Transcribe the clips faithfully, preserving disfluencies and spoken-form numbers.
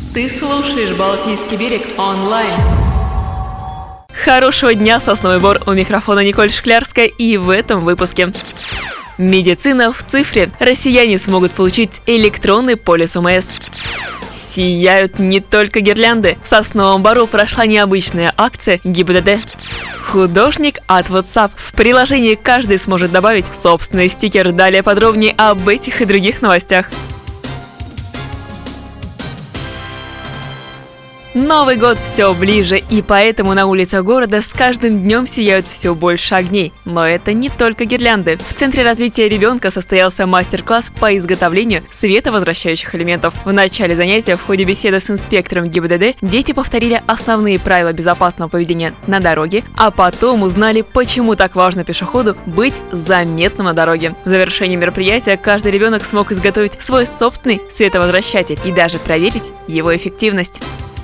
Ты слушаешь «Балтийский берег» онлайн. Хорошего дня, Сосновый Бор, у микрофона Николь Шклярская, и в этом выпуске. Медицина в цифре. Россияне смогут получить электронный полис ОМС. Сияют не только гирлянды. В Сосновом Бору прошла необычная акция ГИБДД. Художник от WhatsApp. В приложении каждый сможет добавить собственный стикер. Далее подробнее об этих и других новостях. Новый год все ближе, и поэтому на улицах города с каждым днем сияют все больше огней. Но это не только гирлянды. В Центре развития ребенка состоялся мастер-класс по изготовлению световозвращающих элементов. В начале занятия в ходе беседы с инспектором ГИБДД дети повторили основные правила безопасного поведения на дороге, а потом узнали, почему так важно пешеходу быть заметным на дороге. В завершении мероприятия каждый ребенок смог изготовить свой собственный световозвращатель и даже проверить его эффективность.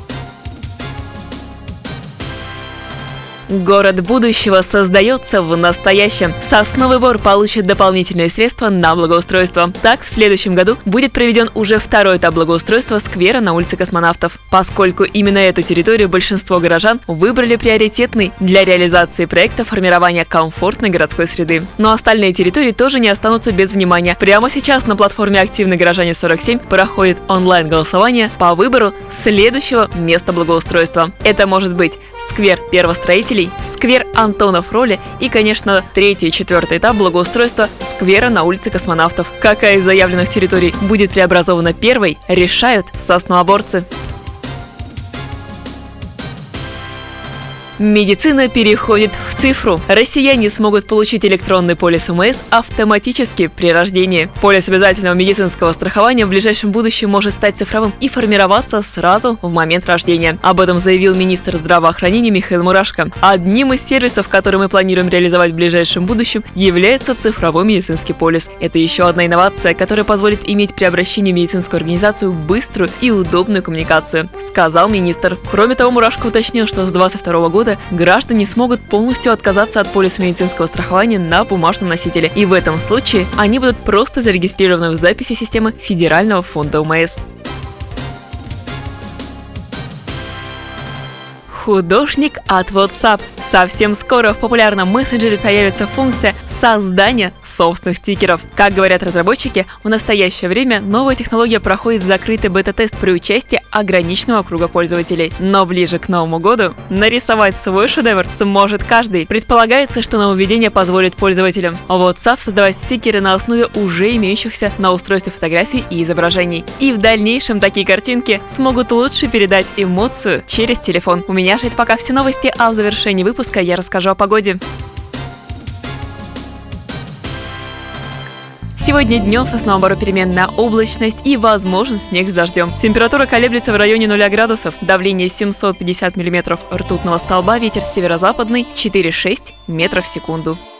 Город будущего создается в настоящем. Сосновый Бор получит дополнительные средства на благоустройство. Так, в следующем году будет проведен уже второй этап благоустройства сквера на улице Космонавтов. Поскольку именно эту территорию большинство горожан выбрали приоритетной для реализации проекта формирования комфортной городской среды. Но остальные территории тоже не останутся без внимания. Прямо сейчас на платформе «Активные горожане сорок семь» проходит онлайн-голосование по выбору следующего места благоустройства. Это может быть сквер первостроителей, сквер Антона Фроля и, конечно, третий и четвертый этап благоустройства сквера на улице Космонавтов. Какая из заявленных территорий будет преобразована первой, решают сосновоборцы. Медицина переходит в цифру. Россияне смогут получить электронный полис ОМС автоматически при рождении. Полис обязательного медицинского страхования в ближайшем будущем может стать цифровым и формироваться сразу в момент рождения. Об этом заявил министр здравоохранения Михаил Мурашко. Одним из сервисов, который мы планируем реализовать в ближайшем будущем, является цифровой медицинский полис. Это еще одна инновация, которая позволит иметь при обращении в медицинскую организацию быструю и удобную коммуникацию, сказал министр. Кроме того, Мурашко уточнил, что с двадцать второго года граждане смогут полностью отказаться от полиса медицинского страхования на бумажном носителе. И в этом случае они будут просто зарегистрированы в записи системы Федерального фонда ОМС. Художник от WhatsApp. Совсем скоро в популярном мессенджере появится функция создания собственных стикеров. Как говорят разработчики, в настоящее время новая технология проходит закрытый бета-тест при участии ограниченного круга пользователей. Но ближе к Новому году нарисовать свой шедевр сможет каждый. Предполагается, что нововведение позволит пользователям WhatsApp создавать стикеры на основе уже имеющихся на устройстве фотографий и изображений. И в дальнейшем такие картинки смогут лучше передать эмоцию через телефон. У меня же это пока все новости, а в завершении выпуска я расскажу о погоде. Сегодня днем в Сосновом Бору переменная облачность и возможен снег с дождем. Температура колеблется в районе нуля градусов, давление семьсот пятьдесят миллиметров ртутного столба, ветер северо-западный четыре-шесть метров в секунду.